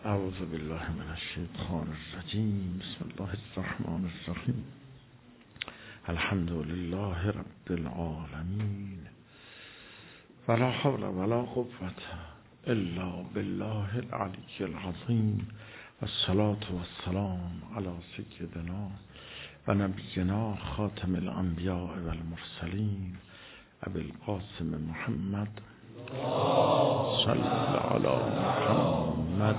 اعوذ بالله من الشیطان الرجیم. بسم الله الرحمن الرحیم. الحمد لله رب العالمین ولا حول ولا قوة الا بالله العلی العظیم والصلاة والسلام علی سیدنا و نبینا خاتم الانبیاء والمرسلین ابی القاسم محمد صلی علی محمد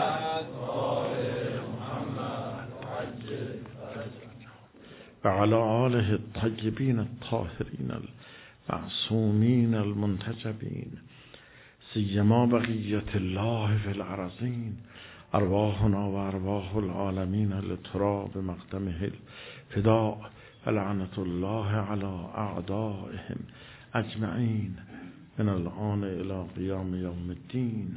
و علی آله الطیبین الطاهرین المعصومین المنتجبین سیما بقیت الله فی الارضین ارواحنا و ارواح العالمین لتراب مقدمه الفداء و لعنت الله علی اعدائهم اجمعین من الان الى قیام یوم الدین.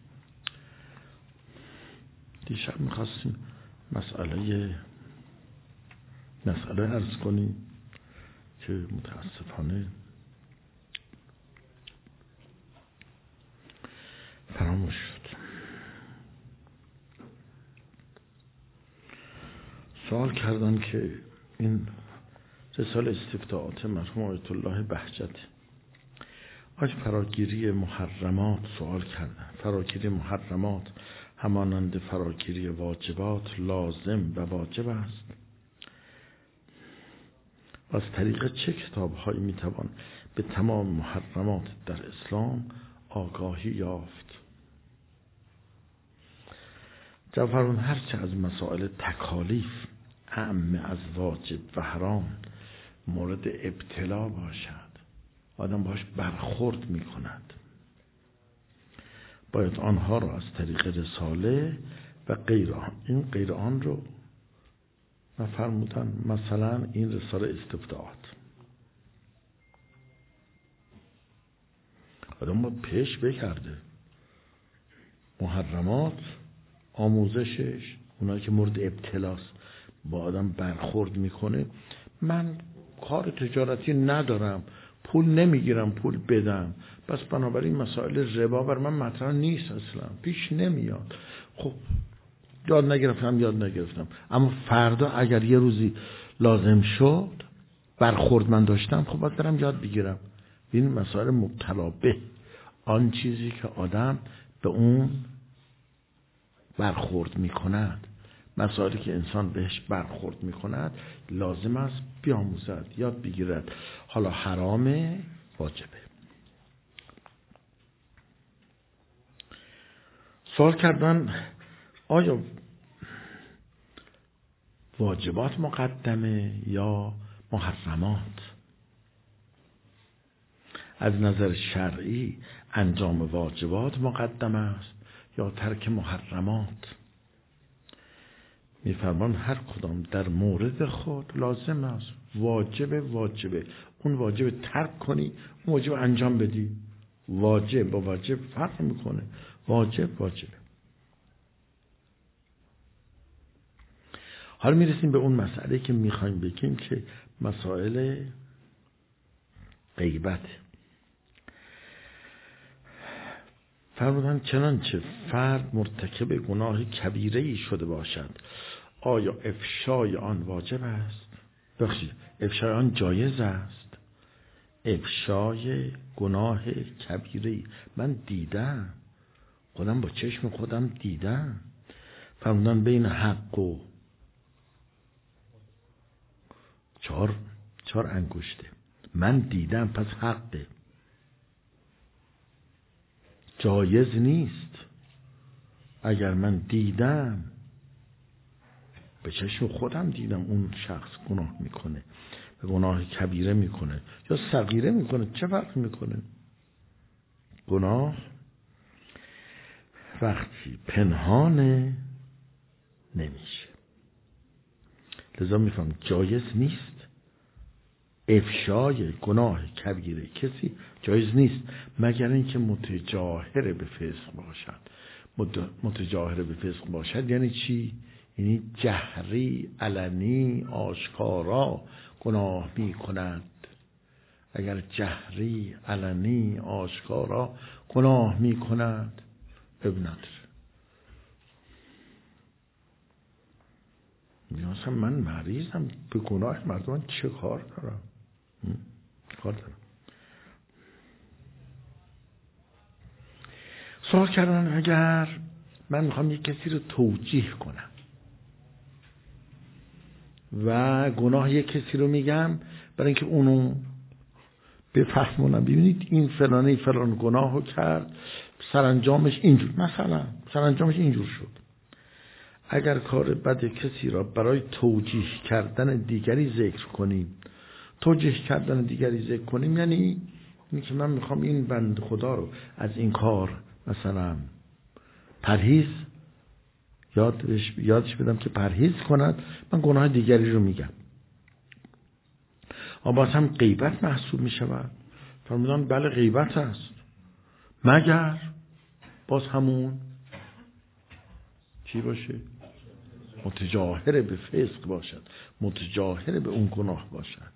دیشب میخواستیم مسئله عرض کنیم که متاسفانه فراموش شد. سوال کردن که این رساله استفتاءات مرحوم آیت الله بهجت فراگیری محرمات سوال کردن. فراگیری محرمات همانند فراگیری واجبات لازم و واجب است. از طریق چه کتاب‌هایی میتوان به تمام محرمات در اسلام آگاهی یافت؟ جواب هرچه از مسائل تکالیف اعم از واجب و حرام مورد ابتلا باشد، آدم باش برخورد می کند، باید آنها را از طریق رساله و غیر آن، این غیر آن رو نفرمودن. مثلا این رساله استفتاءات آدم باید پیش بگرده، محرمات آموزشش اونایی که مورد ابتلاست با آدم برخورد میکنه. من کار تجارتی ندارم، پول نمیگیرم پول بدم، پس بنابراین مسائل ربا بر من مطرح نیست، اصلا پیش نمیاد. خب یاد نگرفتم، اما فردا اگر یه روزی لازم شد برخورد من داشتم، خب باید برم یاد بگیرم. این مسائل مبتلا به آن چیزی که آدم به اون برخورد میکند، مسائلی که انسان بهش برخورد میکند لازم است بیاموزد، یاد بگیرد. حالا حرامه واجبه. سوال کردن آیا واجبات مقدمه یا محرمات؟ از نظر شرعی انجام واجبات مقدم است یا ترک محرمات؟ میفرمان هر کدام در مورد خود لازم است. واجبه اون واجب ترک کنی، اون واجب انجام بدی. واجب با واجب فرق میکنه. واجبه. حالا میرسیم به اون مسئله که میخوایم بگیم که مسائل غیبت. فرمودن چنانچه فرد مرتکب گناه کبیره‌ای شده باشد، آیا افشای آن واجب است؟ افشای آن جایز است؟ افشای گناه کبیره‌ای من دیدم، خودم با چشم خودم دیدم. فرمودن بین حق و چهار انگشته من دیدم، پس حقه، جایز نیست. اگر من دیدم، به چشم خودم دیدم اون شخص گناه میکنه، به گناه کبیره میکنه یا صغیره میکنه، چه فرق میکنه؟ گناه وقتی پنهانه نمیشه. لذا میفهم جایز نیست افشای گناه کبیره کسی، جایز نیست مگر اینکه متجاهر به فسق باشد. متجاهر به فسق باشد یعنی چی؟ یعنی جهری، علنی، آشکارا گناه می کند. اگر جهری، علنی، آشکارا گناه می کند اب نداره. مثلا من مریضم، به گناه مردم چه کار دارم؟ سوال کردن اگر من میخوام یک کسی رو توجیه کنم و گناه یک کسی رو میگم برای اینکه اونو بفهمونم، ببینید این فلانه فلان گناه رو کرد، سرانجامش اینجور، مثلا سرانجامش اینجور شد. اگر کار بد کسی را برای توجیه کردن دیگری ذکر کنیم، توجیه کردن دیگری ذکر کنیم یعنی اینی که من میخوام این بند خدا رو از این کار مثلا پرهیز یادش بدم که پرهیز کند، من گناه دیگری رو میگم. باز هم غیبت محسوب میشود. فرمودن بله غیبت است، مگر باز همون چی باشه؟ متجاهر به فسق باشد، متجاهر به اون گناه باشد.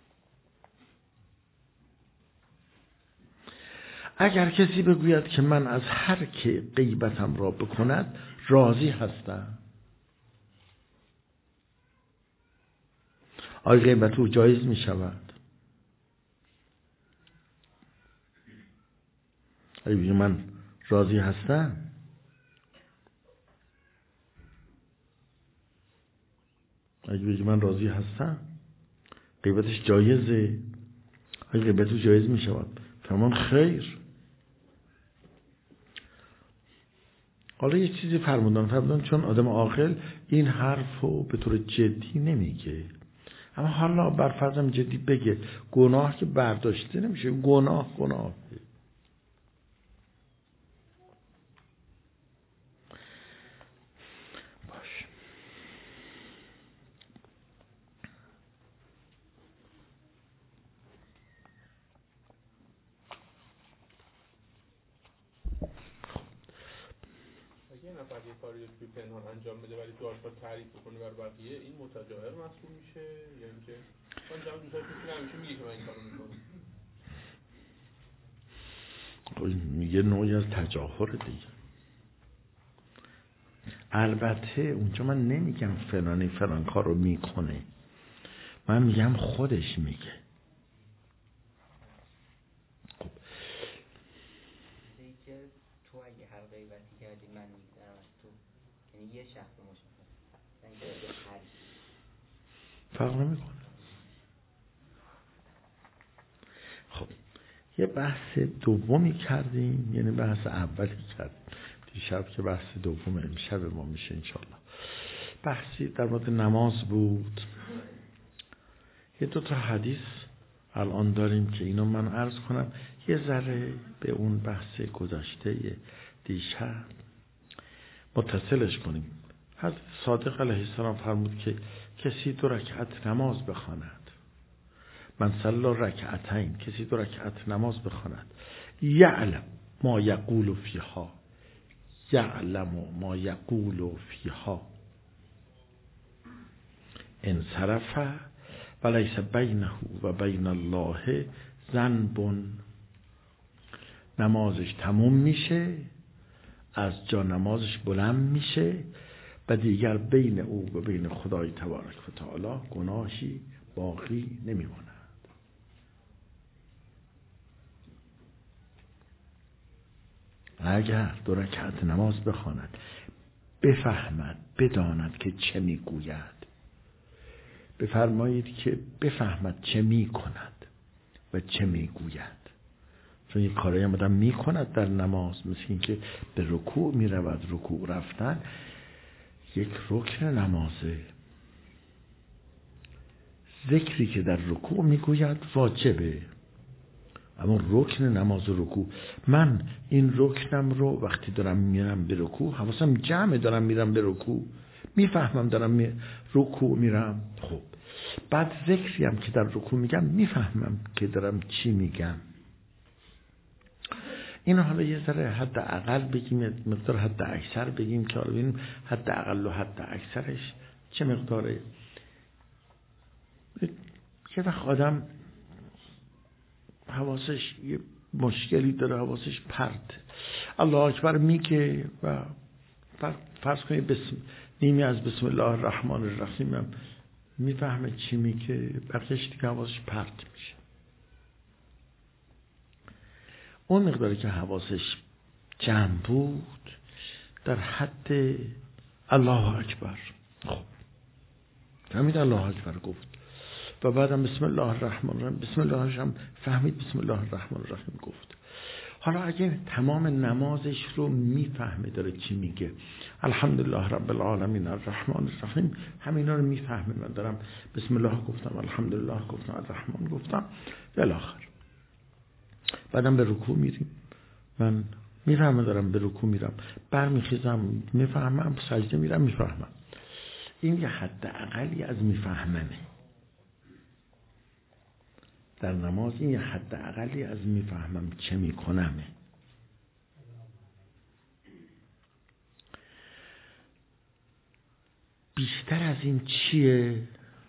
اگر کسی بگوید که من از هر که غیبتم را بکند راضی هستم، آیا غیبت او جایز می شود؟ آیا بگه من راضی هستم؟ اگه بگه من راضی هستم غیبتش جایزه؟ آیا غیبت او جایز می شود؟ فرمان خیر. حالا یه چیزی فرمودن چون آدم عاقل این حرفو به طور جدی نمیگه، اما حالا بر فرضم جدی بگه، گناه که برداشته نمیشه، گناه باش. اگه یه نفر یه کاری رو توی پنهان انجام بده ولی تو آشکار تعریف بکنه بر بقیه، این متجاهر محسوب میشه یا اینکه من جمع دوستاش میتونه همیشه میگه که من این کارو میکنم؟ یه نوعی از تجاهر دیگه. البته اونجا من نمیگم فلانی فلان کار رو میکنه، من میگم خودش میگه. خب که تو اگه هر غیبتی کردی من میگذرم از تو، یعنی یه شخص مشخص فرق نمیکنه. خب یه بحث دومی کردیم، یعنی بحث اولی کردیم دیشب که بحث دوم امشب ما میشه انشالله. بحثی در مورد نماز بود. یه دو تا حدیث الان داریم که اینو من عرض کنم، یه ذره به اون بحث گذشته دیشب متصلش کنیم. حضرت صادق علیه السلام فرمود که کسی 2 رکعت نماز بخواند، من صلی رکعتین، کسی 2 رکعت نماز بخواند، یعلم ما یقول فیها، یعلم ما یقول فیها، انصرف ولیس بینه و بین الله ذنب، نمازش تموم میشه، از جا نمازش بلند میشه و دیگر بین او و بین خدای تبارک و تعالی گناهی باقی نمیماند. اگر 2 رکعت نماز بخواند، بفهمد، بداند که چه میگوید، بفرمایید که بفهمد چه میکند و چه میگوید. چون یک کاری هم آدم میکند در نماز، مثل این که به رکوع میرود، رکوع رفتن یک رکن نمازه، ذکری که در رکوع میگوید واجبه، اما رکن نماز رکوع، من این رکنم رو وقتی دارم میرم به رکوع حواسم جمع، دارم میرم به رکوع، میفهمم دارم رکوع میرم. خب بعد ذکری هم که در رکوع میگم میفهمم که دارم چی میگم. این حالا یه ذره حد اقل بگیم، مقدار حد اکثر بگیم که حالا ببینیم حد اقل و حد اکثرش چه مقداره. یه وقت آدم حواسش یه مشکلی داره، حواسش پرت، الله اکبر میگه و فرض کنید نیمی از بسم الله الرحمن الرحیم هم میفهمه چی میگه، بقیه‌اش دیگه حواسش پرت میشه. اون مقداری که حواسش جمع بود در حد الله اکبر، خب فهمید الله اکبر گفت و بعدم بسم الله الرحمن الرحیم، بسم الله هم فهمید بسم الله الرحمن الرحیم گفت. حالا اگه تمام نمازش رو میفهمه داره چی میگه، الحمدلله رب العالمین الرحمن الرحیم، همینا رو میفهمه. من دارم بسم الله گفتم، الحمدلله گفتم، الرحمن گفتم الاخر. بعدم به رکوع میریم، من میفهمم دارم به رکوع میرم، برمیخیزم میفهمم، سجده میرم میفهمم. این یه حد اقلی از میفهمنه در نماز، این یه حد اقلی از میفهمم چه میکنمه. بیشتر از این چیه؟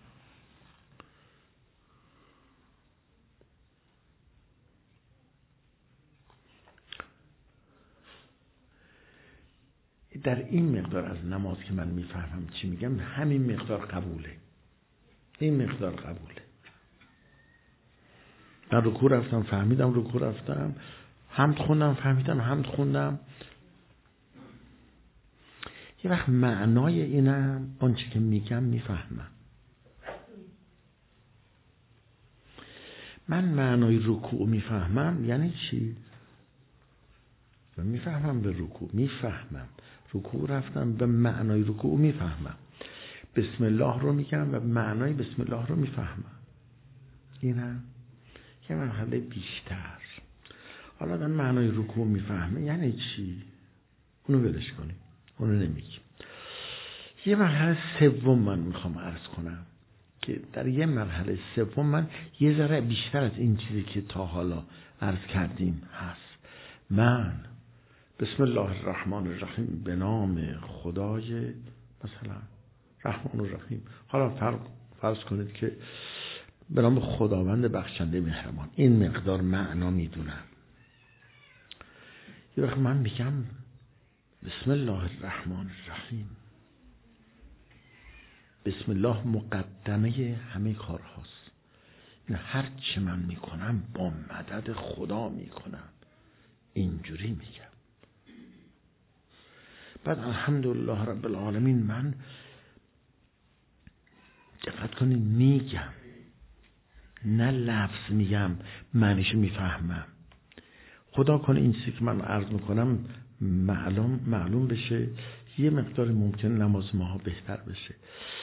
در این مقدار از نماز که من میفهمم چی میگم، همین مقدار قبوله، این مقدار قبوله. من رکوع رفتم فهمیدم رکوع رفتم، حمد خوندم فهمیدم حمد خوندم. یه وقت معنای اینم آنچه که میگم میفهمم. من معنای رکوع میفهمم یعنی چی؟ من میفهمم به رکوع، میفهمم رکوع رفتم به معنای رکوع میفهمم. بسم الله رو میگم و معنای بسم الله رو میفهمم. اینم یه مرحله بیشتر. حالا من معنای رکوع میفهمه یعنی چی؟ اونو ولش کنیم، اونو نمیگیم. یه مرحله سوم من میخوام عرض کنم که در یه مرحله سوم من یه ذره بیشتر از این چیزی که تا حالا عرض کردیم هست. من بسم الله الرحمن الرحیم به نام خدای مثلا رحمان الرحیم، حالا فرض کنید که به نام خداوند بخشنده مهربان، این مقدار معنا میدونم. یه وقت من میگم بسم الله الرحمن الرحیم، بسم الله مقدمه همه کار هاست. هر چه من میکنم با مدد خدا میکنم، اینجوری میگم. بعد الحمدلله رب العالمین، من دقت کنید میگم، نه لفظ میگم معنیش میفهمم. خدا کنه این چیزی که من عرض میکنم معلوم بشه، یه مقدار ممکن نماز ماها بهتر بشه.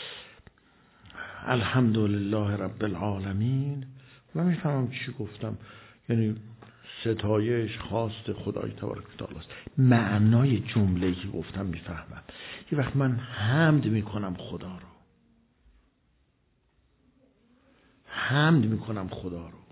الحمدلله رب العالمین، من میفهمم چی گفتم، یعنی ستایش خواست خدای تبارک و تعالی است. معنای جمله‌ای که گفتم میفهمم. یه وقت من حمد میکنم خدا رو، حمد میکنم خدا رو.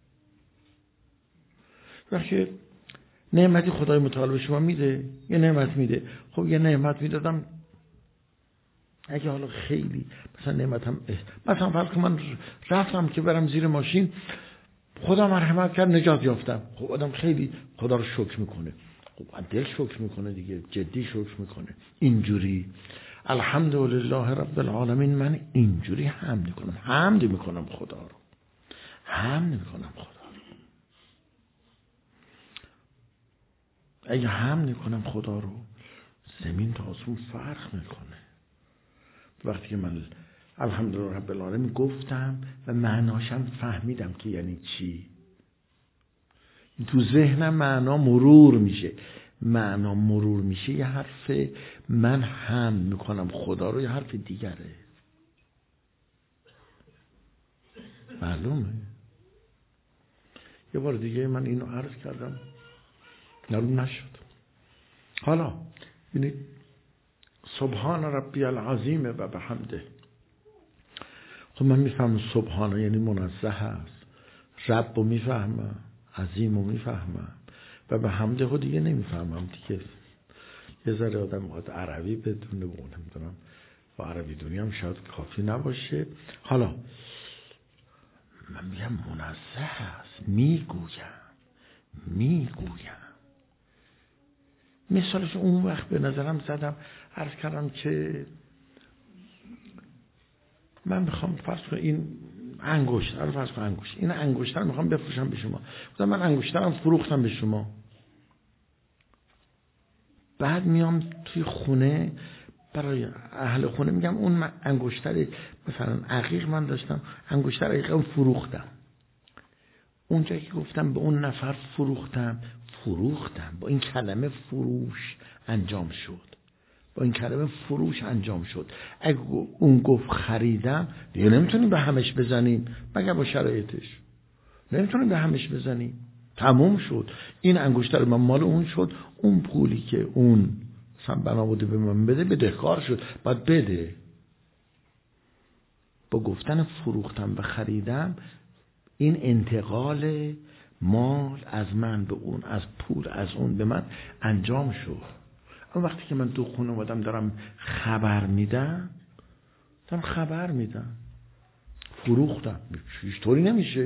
وقتی نعمتی خدای متعال به شما میده، یه نعمت میده، خب یه نعمت میدادم، اگه حالا خیلی مثلا نعمتم مثلا فرض کن من رفتم که برم زیر ماشین، خدا مرحمت کرد نجات یافتم، خب آدم خیلی خدا رو شکر میکنه، خب دل شکر میکنه دیگه، جدی شکر میکنه. اینجوری الحمدلله رب العالمین، من اینجوری حمد میکنم، حمد میکنم خدا رو، حمد میکنم خدا رو. اگه حمد میکنم خدا رو، زمین تا آسمون فرق میکنه. وقتی که من الحمدلله رب العالمین گفتم و معناشم فهمیدم که یعنی چی، تو ذهنم معنا مرور میشه، معنا مرور میشه، یه حرف من حمد میکنم خدا رو، یه حرف دیگره. معلومه؟ یه بار دیگه من اینو عرض کردم، معلوم نشد. حالا ببینید، سبحان ربی العظیم و بحمده. خب من میفهمم سبحانه یعنی منزه هست، رب رو میفهمم، عظیم رو میفهمم، و به حمده خود دیگه نمیفهمم دیگه. یه ذره آدم باید عربی بدونه، و نمیدونم با عربی دونی هم شاید کافی نباشه. حالا من میگم منزه هست، میگویم. مثالش اون وقت به نظرم زدم، عرض کردم که من میخوام فرض کنم این انگشتر، فرض کنم انگشت، این انگشتر میخوام بفروشم به شما. گفتم من انگشترم فروختم به شما. بعد میام توی خونه برای اهل خونه میگم اون انگشتر مثلا عقیق من داشتم، انگشتر عقیقم فروختم. اونجا که گفتم به اون نفر فروختم، با این کلمه فروش انجام شد. با این کلمه فروش انجام شد. اگه اون گفت خریدم، دیگه نمیتونیم به همش بزنیم مگر با شرایطش. نمیتونیم به همش بزنیم. تموم شد. این انگشتر من مال اون شد. اون پولی که اون مثلا بنا بوده به من بده، بدهکار شد. باید بده. با گفتن فروختم و خریدم، این انتقال مال از من به اون، از پول از اون به من انجام شد. اما وقتی که من تو خونه اومدم دارم خبر میدم، فروختم. چطوری نمیشه؟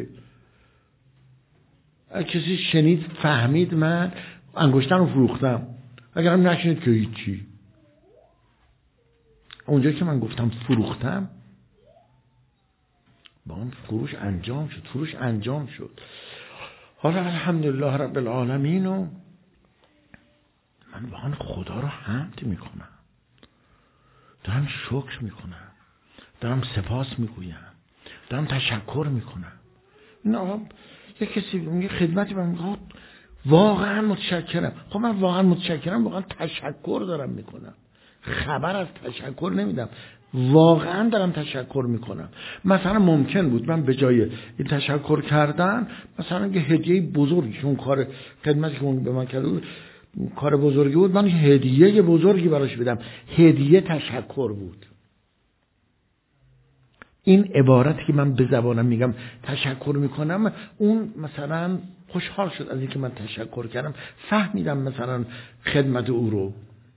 اگه کسی شنید فهمید من انگشترم رو فروختم، اگرم نشنید که هیچی. اونجا که من گفتم فروختم، با اون فروش انجام شد. حالا الحمدلله رب العالمین و من واقعا خدا رو حمد میکنم، دارم شکر میکنم، دارم سپاس میگویم، دارم تشکر میکنم. نه یه کسی میگه خدمتی من میگه واقعا متشکرم. خب من واقعا متشکرم، واقعا تشکر دارم میکنم. خبر از تشکر نمیدم، واقعا دارم تشکر میکنم. مثلا ممکن بود من به جای این تشکر کردن مثلا یه هدیه بزرگی، اون کار خدمتی که اون به من کرده بود کار بزرگی بود، من هدیه بزرگی براش بدم. هدیه تشکر بود. این عبارتی که من به زبانم میگم تشکر میکنم، اون مثلا خوشحال شد از اینکه من تشکر کردم، فهمیدم مثلا خدمت او رو.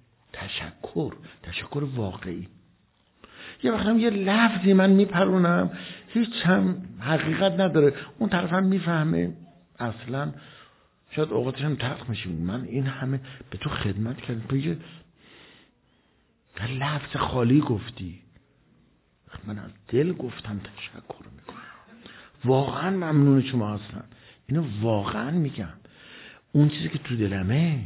تشکر واقعی. یه وقت هم یه لفظی من میپرونم هیچ هم حقیقت نداره، اون طرف هم میفهمه، اصلا شاید اوقاتش هم تلخ میشه. من این همه به تو خدمت کردم، تو یه لفظ خالی گفتی. من از دل گفتم تشکر میکنم، واقعا ممنون شما هستم. اینو واقعا میگم. اون چیزی که تو دلمه،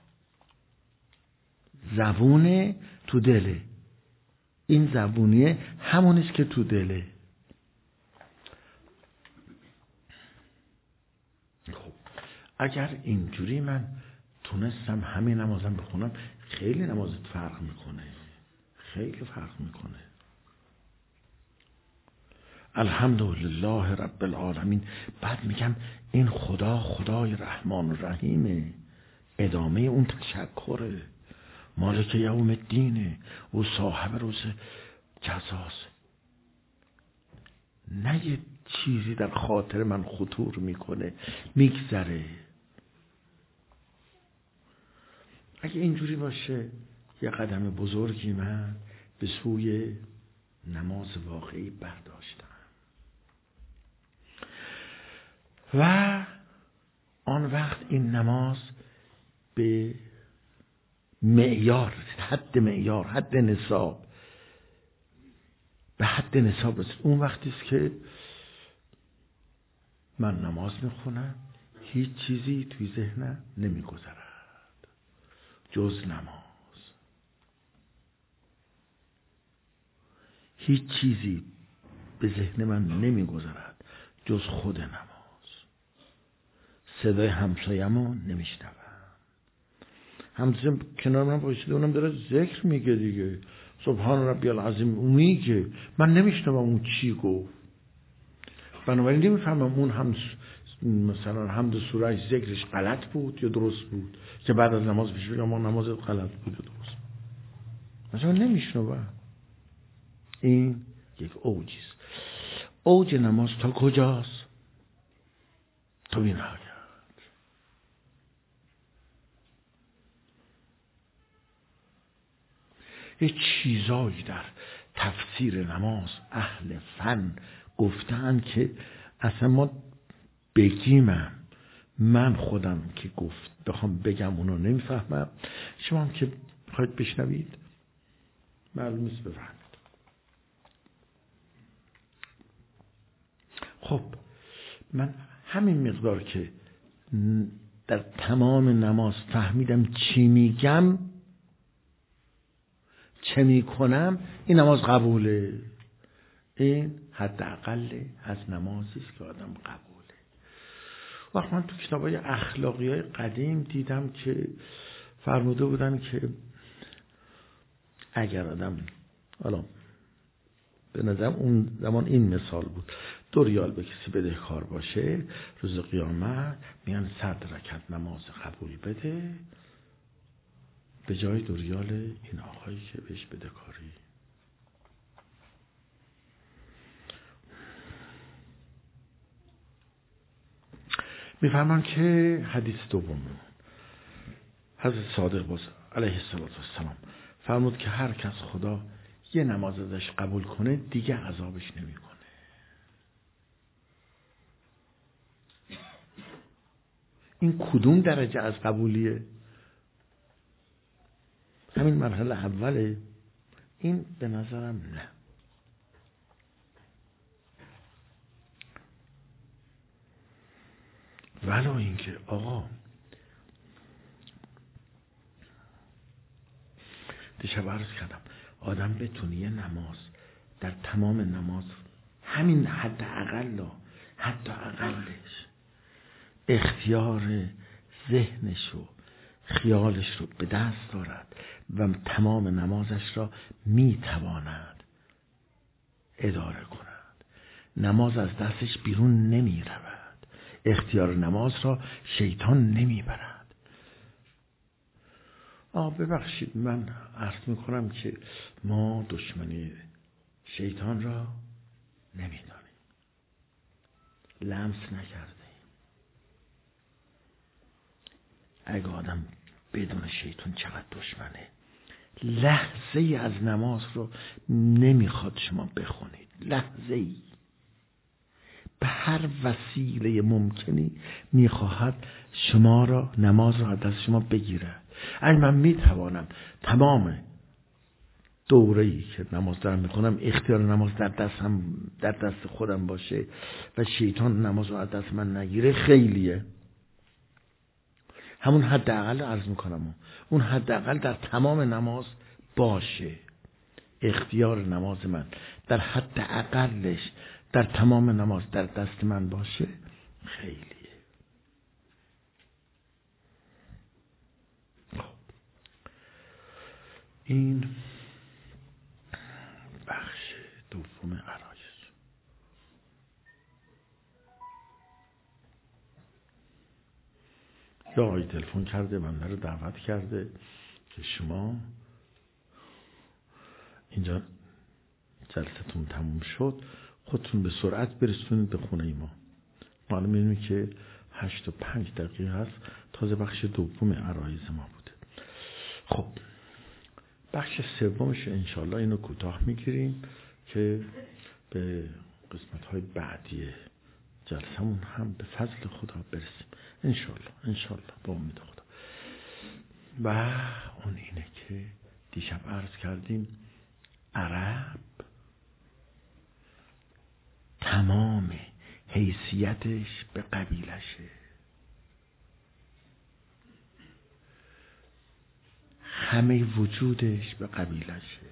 زبونه تو دله، این زبونیه همونیست که تو دله. خب اگر اینجوری من تونستم همین نمازم بخونم، خیلی نمازت فرق میکنه، خیلی فرق میکنه. الحمدلله رب العالمین. بعد میگم این خدا خدای رحمان و رحیمه، ادامه اون تشکره، مالک یوم الدینه، او صاحب روز جزاست. نه یه چیزی در خاطر من خطور میکنه میگذره. اگه اینجوری باشه یه قدم بزرگی من به سوی نماز واقعی برداشتم. و آن وقت این نماز به معیار، حد نصاب، به حد نصاب رسید. اون وقتی است که من نماز میخونم، هیچ چیزی توی ذهنم نمیگذرد جز نماز. هیچ چیزی به ذهن من نمیگذرد جز خود نماز. صدای همسایه‌مو نمیشنوم. همسایه‌م کنار من بایسته، اونم داره ذکر میگه دیگه، سبحان ربی العظیم، اون میگه، من نمیشنوم اون چی گفت. بنابراین نمیفهمم اون هم مثلا حمد سوره ذکرش غلط بود یا درست بود، که بعد از نماز بشه بگم ما نماز غلط بود یا درست. مثلا نمیشنوم. این یک اوجیست. اوج نماز تا کجاست؟ تا بین نهایت. یه چیزایی در تفسیر نماز اهل فن گفتن که اصلا ما بگیمم، من خودم که گفت بخوام بگم اونو نمیفهمم. شما هم که بخواید بشنوید معلوم نیست، بفهمید. خب من همین مقدار که در تمام نماز فهمیدم چی میگم چه میکنم، این نماز قبوله. این حداقل از نمازی است که آدم قبوله. وقت من تو کتابای اخلاقیای قدیم دیدم که فرموده بودن که اگر آدم، حالا به نظرم اون زمان این مثال بود، 2 ریال به کسی بدهکار باشه، روز قیامت میان 100 رکعت نماز قبول بده به جای 2 ریال این آقایی که بهش بدهکاری. میفرمان که حدیث دوم حضرت صادق باز علیه السلام فرمود که هر کس خدا یه نماز ازش قبول کنه دیگه عذابش نمیکنه. این کدوم درجه از قبولیه؟ همین مرحله اوله؟ این به نظرم نه. ولو اینکه آقا دیشب عرض کردم آدم بتونه یه نماز در تمام نماز همین حتی اقلش اختیار ذهنش و خیالش رو به دست دارد و تمام نمازش را میتواند اداره کند، نماز از دستش بیرون نمی رود، اختیار نماز را شیطان نمی برد. ببخشید من عرض میکنم که ما دشمنی شیطان را نمیدانیم، لمس نکردیم. اگه آدم بدون شیطان چقدر دشمنه، لحظه ای از نماز رو نمیخواد شما بخونید، لحظه ای به هر وسیله ممکنی میخواهد شما را، نماز را از دست شما بگیره. اگه من میتوانم تمام دوره‌ای که نماز دارم میخونم اختیار نماز در دست خودم باشه و شیطان نماز رو از دست من نگیره، خیلیه. همون حداقل عرض میکنم، اون حداقل در تمام نماز باشه، اختیار نماز من در حداقلش در تمام نماز در دست من باشه، خیلیه. این بخش دوم عرایض. یا آقای تلفن کرده بنده رو دعوت کرده که شما اینجا جلستون تموم شد خودتون به سرعت برسونید به خونه ما. معلوم می‌بینیم که 8:05 هست، تازه بخش دوم عرایض ما بوده. خب بخش سومش انشالله اینو کوتاه میگیریم که به قسمت‌های بعدی جلسمون هم به فضل خدا برسیم انشالله با امید خدا. و اون اینه که دیشب عرض کردیم عرب تمام حیثیتش به قبیلشه، همه وجودش به قبیلشه،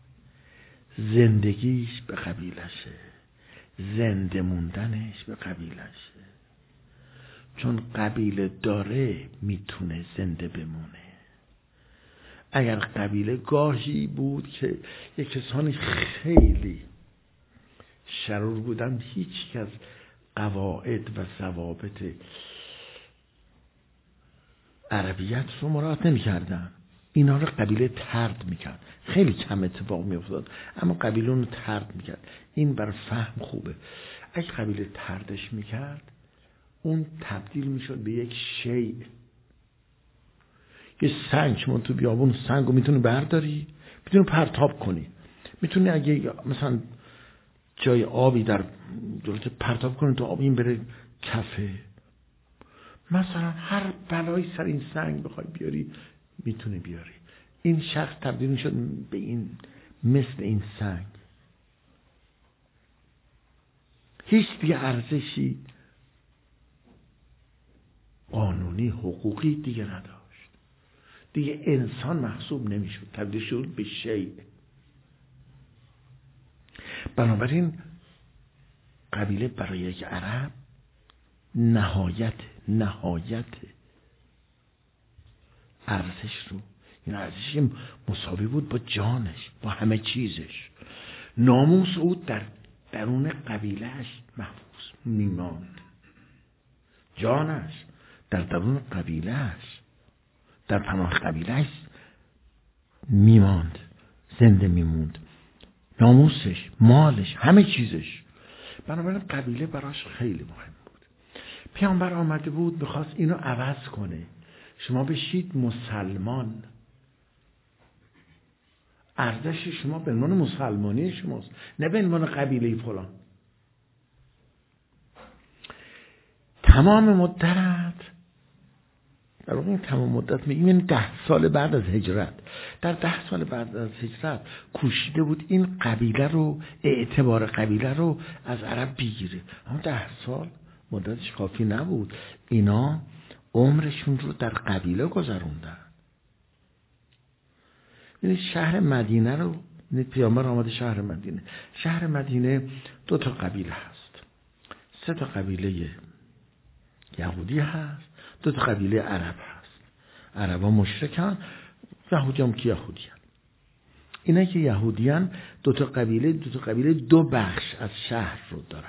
زندگیش به قبیلشه، زنده موندنش به قبیلشه. چون قبیله داره میتونه زنده بمونه. اگر قبیله گاهی بود که یک کسانی خیلی شرور بودن، هیچ از قواعد و ضوابط عربیت رو مراعات نمی کردن، اینا رو قبیله طرد میکرد. خیلی کم اتفاق میافتاد اما قبیله رو طرد میکرد. این بر فهم خوبه. اگه قبیله طردش میکرد اون تبدیل میشد به یک شیء، یه سنگ. شما تو بیابون سنگ رو میتونی برداری، میتونی پرتاب کنی، میتونی اگه مثلا جای آبی در جلوت پرتاب کنی تو آب این بره کفه. مثلا هر بلایی سر این سنگ بخوای بیاری میتونی بیاری. این شخص تبدیل میشد به این، مثل این سنگ. هیچ دیگه ارزشی قانونی حقوقی دیگه نداشت. دیگه انسان محسوب نمیشد، تبدیل شد به شیء. بنابراین قبیله برای یک عرب نهایت ارزش رو، این ارزشی مساوی بود با جانش، با همه چیزش. ناموس او در درون قبیلهش محفوظ میماند، جانش در درون قبیلهش، در پناه قبیلهش میماند، زنده میموند، ناموسش، مالش، همه چیزش. بنابراین قبیله براش خیلی مهم بود. پیامبر آمده بود بخواست اینو عوض کنه. شما بشید مسلمان، ارزش شما به عنوان مسلمانی شماست، نه به عنوان قبیله فلان. تمام مدت، در واقع این تمام مدت میگیم این 10 سال بعد از هجرت، در 10 سال بعد از هجرت کوشیده بود این قبیله رو، اعتبار قبیله رو از عرب بگیره. اما 10 سال مدتش کافی نبود. اینا عمرشون رو در قبیله گذروندن. یعنی شهر مدینه رو، پیامبر آمده شهر مدینه 2 تا قبیله هست. 3 تا قبیله یهودی هست، 2 تا قبیله عرب هست. عربا مشرکن، یهودی هم که یهودی هست. اینا که یهودی هست، 2 تا قبیله 2 بخش از شهر رو دارن.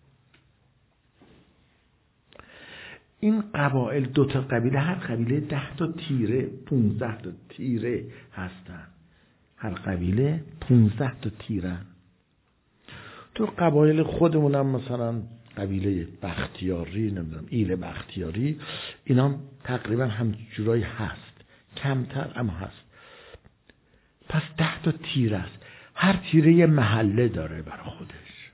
این قبایل 2 تا قبیله، هر قبیله 10 تا تیره، 15 تا تیره هستن. هر قبیله 15 تا تیرن. تو قبایل خودمون هم مثلا قبیله بختیاری، نمیدونم ایل بختیاری، اینا تقریبا هم جورایی هست، کمتر اما هست. پس 10 تا تیره است. هر تیره یه محله داره برای خودش.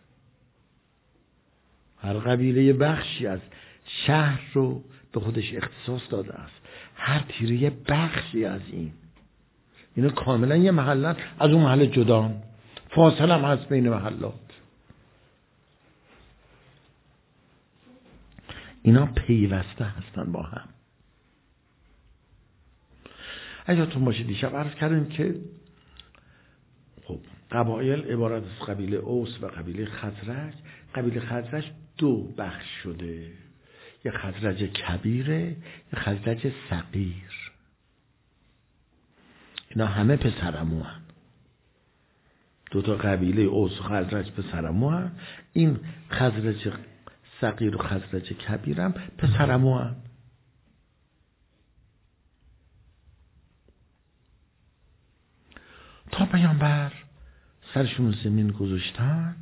هر قبیله بخشی از شهر رو به خودش اختصاص داده است. هر تیره یه بخشی از اینا کاملا یه محله، از اون محله جدان، فاصله هم هست بین محلات. اینا پیوسته هستن با هم. یادتون باشه دیشب عرض کردیم که خب قبایل عبارت از قبیله اوس و قبیله خزرج. قبیله خزرج 2 بخش شده، یه خزرج کبیره، یه خزرج صغیر. اینا همه پسرعمو هن. 2 تا قبیله اوس و خزرج پسرعمو هن. این خزرج صغیر و خزرج کبیر هم پسرعمو هن. تا پیامبر سرشون زمین گذاشتن،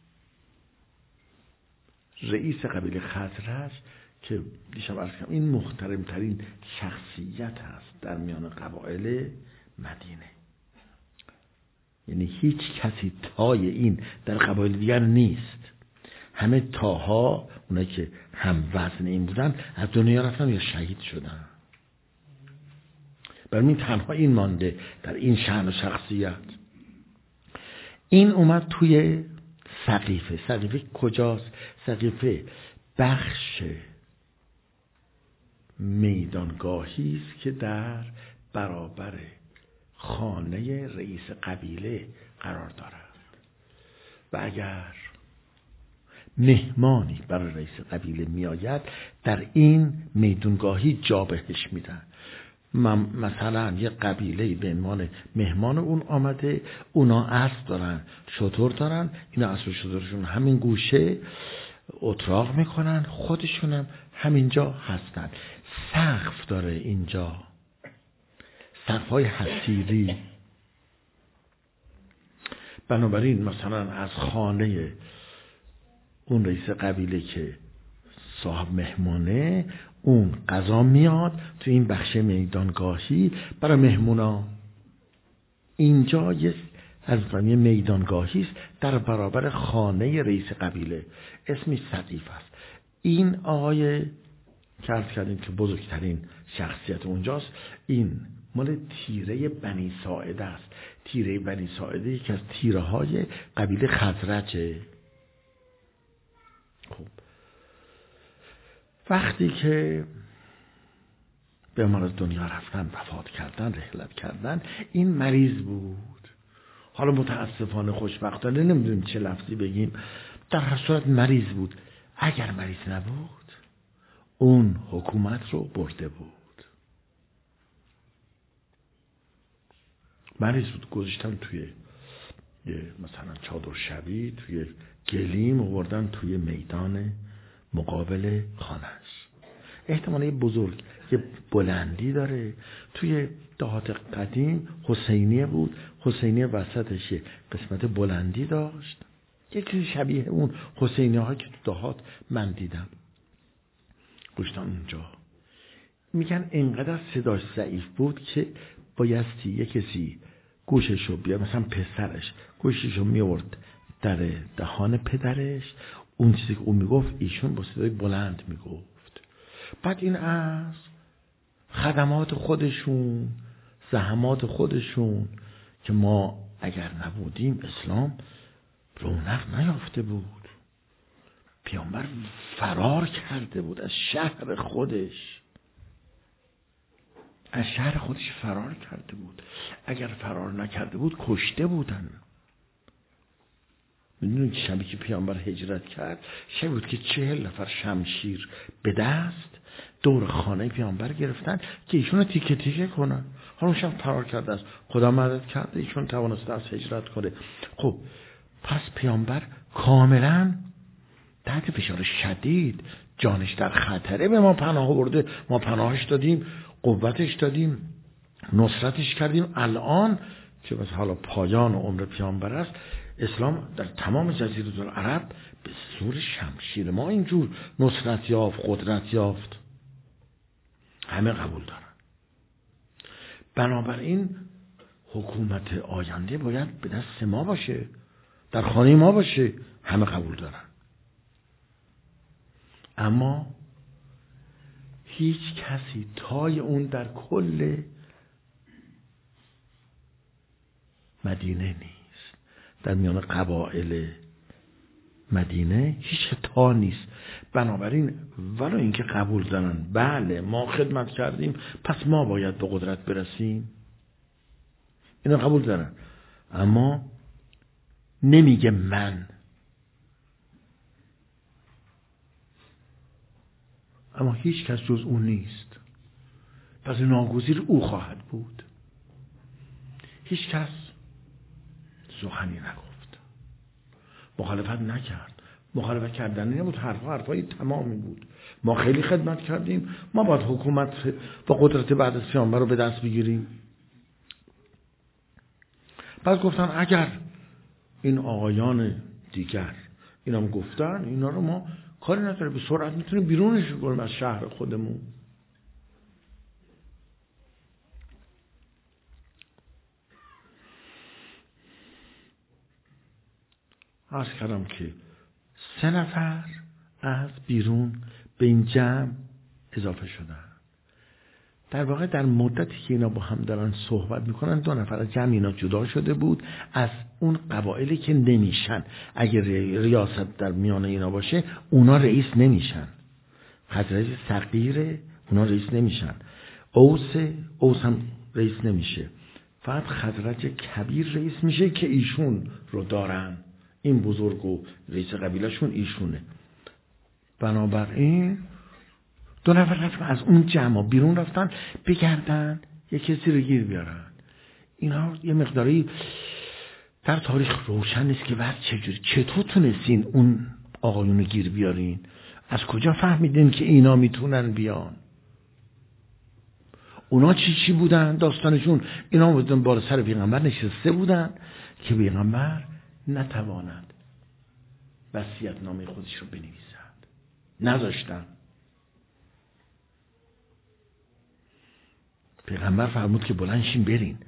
رئیس قبیله خزرج که دیشب عرض کردم این محترمترین شخصیت هست در میان قبایل مدینه. یعنی هیچ کسی تای این در قبایل دیگر نیست. همه تاها، اونایی که هم وزن این بودن، از دنیا رفتن یا شهید شدن. برای این تنها این مانده در این شأن و شخصیت. این اومد توی سقیفه. سقیفه کجاست؟ سقیفه بخش میدانگاهی است که در برابر خانه رئیس قبیله قرار دارد و اگر مهمانی برای رئیس قبیله میآید در این میدانگاهی جا بهش میدن. مثلا یه قبیله به عنوان مهمان اون آمده، اونا اسب دارن، شتر دارن، اینا اسب و شترشون همین گوشه اتراق میکنن، خودشونم همینجا هستن. سقف داره اینجا، سقف‌های حصیری. بنابراین مثلا از خانه اون رئیس قبیله که صاحب مهمانه، اون غذا میاد تو این بخش میدانگاهی برای مهمونا. اینجا یه میدانگاهی است در برابر خانه رئیس قبیله، اسمش سقیف است. این آقای که عرض کردیم که بزرگترین شخصیت اونجاست، این مال تیره بنی ساعده است. تیره بنی ساعده یکی از تیره های قبیله خزرجه. خب وقتی که پیامبر از دنیا رفتن، وفات کردن، رحلت کردن، این مریض بود. حالا متاسفانه خوشبختانه نمیدونیم چه لفظی بگیم، در هر صورت مریض بود. اگر مریض نبود اون حکومت رو برده بود. مریض بود، گذاشتن توی مثلا چادر شبی، توی گلیم آوردن توی میدان مقابل خانهش. احتمالاً بزرگ، یه بلندی داره. توی دهات قدیم حسینیه بود، حسینیه وسطش یه قسمت بلندی داشت، یکی شبیه اون حسینیه ها که تو دهات من دیدم. گوشتن اونجا میگن اینقدر صداش ضعیف بود که بایستی یه کسی گوششو بیاد، مثلا پسرش گوششو میورد در دهان پدرش، اون چیزی که اون میگفت ایشون با صدای بلند میگفت. بعد این از خدمات خودشون، زحمات خودشون که ما اگر نبودیم اسلام رونق نیافته بود. پیامبر فرار کرده بود از شهر خودش، از شهر خودش فرار کرده بود. اگر فرار نکرده بود کشته بودن. میدونید که شبی که پیامبر هجرت کرد شبی بود که 40 نفر شمشیر به دست دور خانه پیامبر گرفتن که ایشون رو تیکه تیکه کنن. حالا اون شب فرار کرده است، خدا مدد کرده ایشون توانسته از هجرت کنه. خب پس پیامبر کاملا تحت فشار شدید، جانش در خطره به ما پناه برده، ما پناهش دادیم، قوتش دادیم، نصرتش کردیم. الان که بس حالا پایان عمر پیامبر است، اسلام در تمام جزیره العرب به زور شمشیر ما اینجور نصرت یافت، قدرت یافت. همه قبول دارن. بنابراین حکومت آینده باید به دست ما باشه، در خانه ما باشه. همه قبول دارن. اما هیچ کسی تای اون در کل مدینه نیست. در میان قبایل مدینه هیچ تا نیست. بنابراین ولو اینکه قبول دارن بله ما خدمت کردیم پس ما باید به قدرت برسیم، اینا قبول دارن، اما نمیگه من. اما هیچ کس جز اون نیست، پس ناگزیر او خواهد بود. هیچ کس سخنی نگفت، مخالفت نکرد. مخالفت کردن نبود، حرفای تمامی بود. ما خیلی خدمت کردیم، ما باید حکومت و قدرت بعد از پیامبر رو به دست بگیریم. بعد گفتن اگر این آقایان دیگر اینا هم گفتن، اینا رو ما کاری نداره، به سرعت میتونیم بیرونش کنیم از شهر خودمون. عرض کردم که 3 نفر از بیرون به این جمع اضافه شدن. در واقع در مدتی که اینا با هم دارن صحبت میکنن 2 نفر از جمع اینا جدا شده بود از اون قبایلی که نمیشن. اگر ریاست در میان اینا باشه اونا رئیس نمیشن. خزرج صغیره، اونا رئیس نمیشن. اوس هم رئیس نمیشه. فقط خزرج کبیر رئیس میشه که ایشون رو دارن. این بزرگ و رئیس قبیلهشون ایشونه. بنابراین 2 نفر رفتن از اون جمع بیرون رفتن بگردن یک کسی رو گیر بیارن. اینا یه مقداری در تاریخ روشن نیست که بعد چطور تونستین اون آقایون رو گیر بیارین؟ از کجا فهمیدین که اینا میتونن بیان؟ اونا چی بودن داستانشون؟ اینا بودن بالا سر پیغمبر نشسته بودن که پیغمبر نتواند وصیت نامه خودش رو بنویسد، نذاشتن. پیغمبر فرمود که بلند شین برین.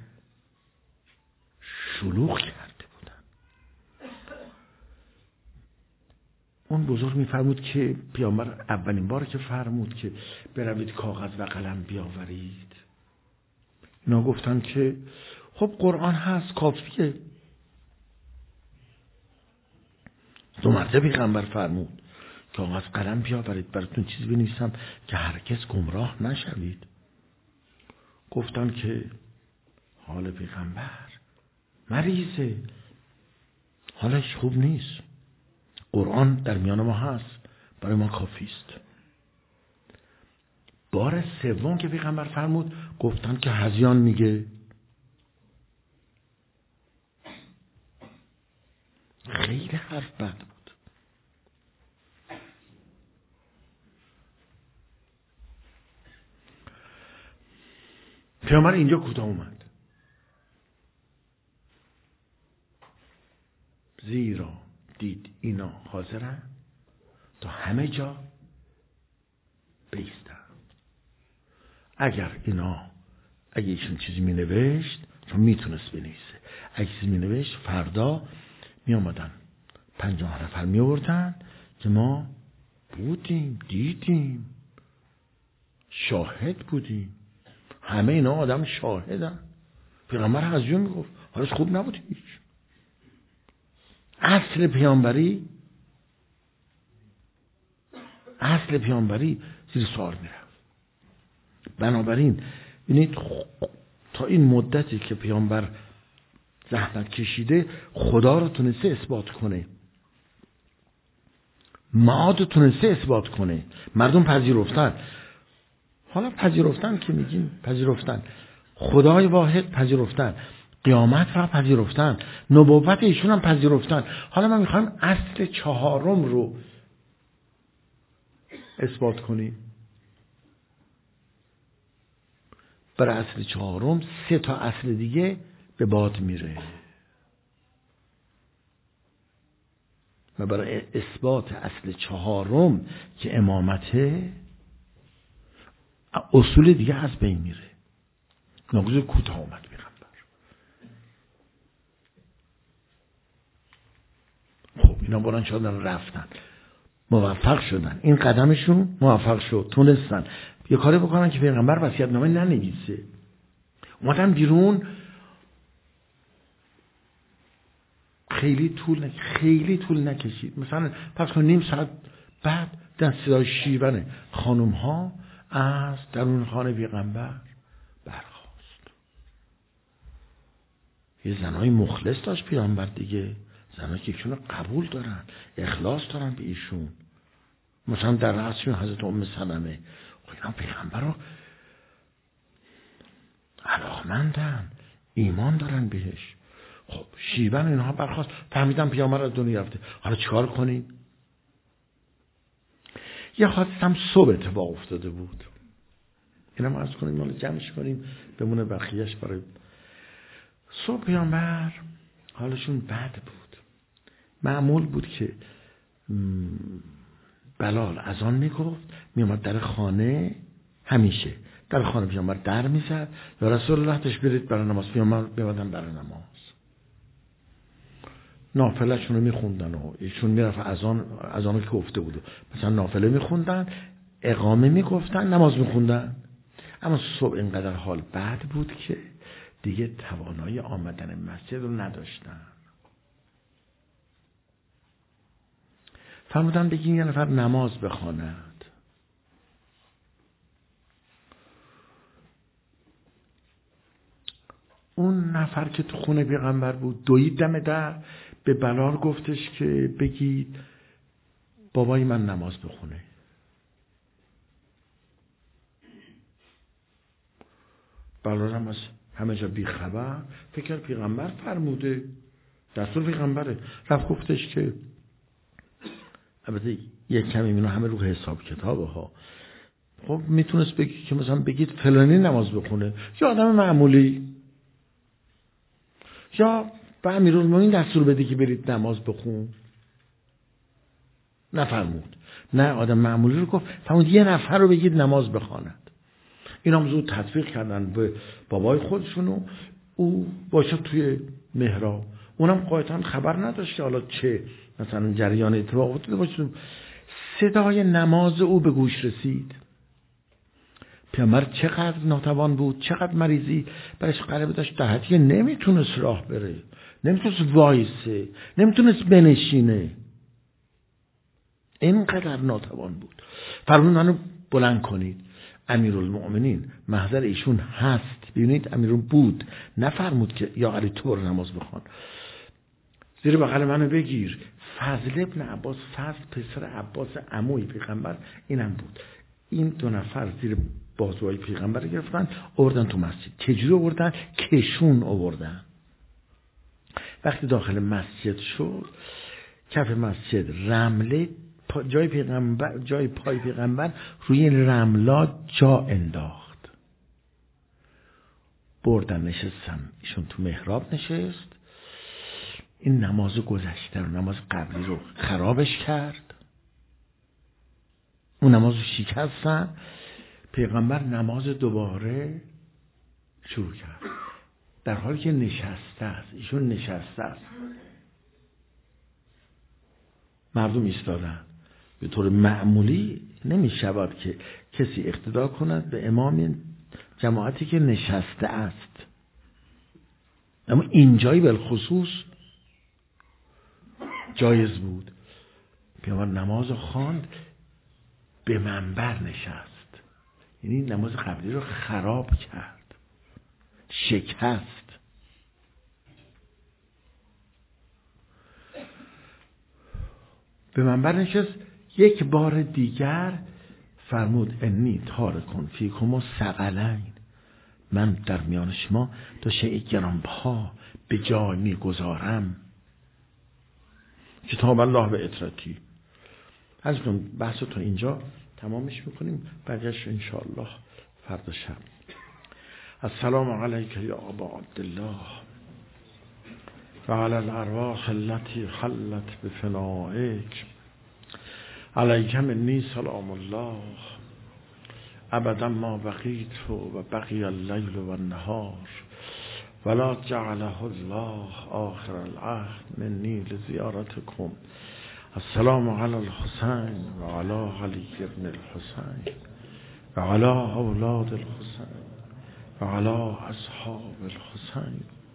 شلوغ کرده بودن. اون بزرگ میفرمود که پیامبر اولین بار که فرمود که بروید کاغذ و قلم بیاورید، اینا گفتن که خب قرآن هست کافیه. 2 مرتبه پیغمبر فرمود کاغذ قلم بیاورید براتون چیزی بنویسم که هرگز گمراه نشوید. گفتن که حال پیغمبر مریضه، حالش خوب نیست، قرآن در میان ما هست، برای ما کافی است. بار سوم که پیغمبر فرمود گفتن که هذیان میگه. خیلی حرف بد بود. پیامبر اینجا کوتاه اومد، زیرا دید اینا حاضرن تا همه جا بیستن. اگه ایشون چیزی می نوشت، چون میتونست بنویسه، اگه چیزی می نوشت فردا می آمدن 50 نفر می آوردن که ما بودیم، دیدیم، شاهد بودیم. همه اینا آدم شاهدن. پیغمبر از جون می گفت حالش خوب نبود. هیچ اصل پیامبری زیر سوال می رفت. بنابراین ببینید تا این مدتی که پیامبر زحمت کشیده خدا رو تونسته اثبات کنه، معاد رو تونسته اثبات کنه، مردم پذیرفتن. حالا پذیرفتن که میگیم پذیرفتن، خدای واحد پذیرفتن، قیامت را پذیرفتن، نبوت ایشون هم پذیرفتن. حالا ما میخوایم اصل 4 رو اثبات کنیم. برای اصل 4 3 تا اصل دیگه به باد میره و برای اثبات اصل 4 که امامته اصول دیگه از بین میره. نگذار کوتاه اومد پیغمبر. خب اینا برن شدن رفتن، موفق شدن، این قدمشون موفق شد، تونستن یه کاری بکنن که پیغمبر وصیت‌نامه ننویسه. اومدن بیرون، خیلی طول نکشید. مثلا پس کن نیم ساعت بعد در صدای شیون خانم ها از درون خانه پیغمبر برخاست. یه زنای مخلص داشت پیغمبر دیگه، زنایی که ایشون قبول دارن، اخلاص دارن به ایشون. مثلا در رأسشون حضرت ام سلمه. اینا پیغمبر رو علاقمندن، ایمان دارن بهش. خب شیون اینها برخواست، فهمیدن پیامبر از دنیا رفته. حالا چیکار کنیم؟ یه حادثه هم صبح اتفاق افتاده بود. اینا ما عرض کنیم، ما جمعش کنیم بمونه بقیهش برای صبح. پیامبر حالشون بد بود. معمول بود که بلال اذان میگفت، میامد در خانه، همیشه در خانه پیامبر در میزد، یا رسول الله تش برید برای نماز. پیامبر بیادن برای نماز، نافله‌شون رو میخوندن و ایشون میرفت اذان که گفته بود مثلا نافله میخوندن، اقامه میگفتن، نماز میخوندن. اما صبح اینقدر حال بد بود که دیگه توانایی آمدن مسجد رو نداشتن. فرمودن بگین یه نفر نماز بخواند. اون نفر که تو خونه پیغمبر بود دوید دم در، به بلال گفتش که بگید بابای من نماز بخونه. بلال هم از همه جا بی خبر فکر پیغمبر فرموده، دستور پیغمبره. رفت گفتش که البته یک کمی اینا همه رو حساب کتابه ها. خب میتونست بگی که مثلا بگید فلانی نماز بخونه، یا آدم معمولی، یا به امیرالمومنین دستور بده که برید نماز بخون. نفرمود، نه آدم معمولی رو گفت، فرمود یه نفر رو بگید نماز بخواند. اینا هم زود تطبیق کردن به بابای خودشونو. او باشه توی محراب، اونم قاعدتا خبر نداشت که حالا چه مثلا جریان اتفاق افتاده باشه. صدای نماز او به گوش رسید. پیامبر چقدر ناتوان بود، چقدر مریضی برش قربه داشت، در حدی نمیتونست راه بره، نمیتونست وایسه، نمیتونست بنشینه. اینقدر ناتوان بود. فرمود منو بلند کنید. امیرالمؤمنین محضر ایشون هست، ببینید امیرون بود، نفرمود که یا علی تو برو نماز بخوان. زیر بغل منو بگیر. فضل ابن عباس، فضل پسر عباس عموی پیغمبر اینم بود. این دو نفر زیر بازوهای پیغمبر گرفتن آوردن تو مسجد. چجوری آوردن؟ کشون آوردن. وقتی داخل مسجد شد، کف مسجد رمله، جای پای پیغمبر روی این رملا جا انداخت. بردن نشستن، ایشون تو محراب نشست. این نماز گذشته رو، نماز قبلی رو خرابش کرد، اون نماز رو شکستن. پیغمبر نماز دوباره شروع کرد در حالی که نشسته است. ایشون نشسته است، مردم ایستادن. به طور معمولی نمی شود که کسی اقتدا کند به امام جماعتی که نشسته است، اما اینجایی بالخصوص جایز بود. پیامبر نماز خواند، به منبر نشست، یعنی نماز قبلی رو خراب کرد، شکست. به منبر نشست. یک بار دیگر فرمود انی تارکون فیکم الثقلین، من در میان شما دو شیء گرانبها به جای میگذارم، کتاب الله و اطرتی. از اون بحث تو اینجا تمامش میکنیم، بقیه‌اش انشاءالله فردا شب. السلام علیک یا ابا عبدالله و علی الارواح التي حلت بفنائک، علیک منی سلام الله ابدا ما بقیت و بقی اللیل و النهار ولا جعله الله آخر العهد منی لزیارتکم. السلام علی الحسین و علی علی ابن الحسین و علی اولاد الحسین و علی اصحاب الحسین.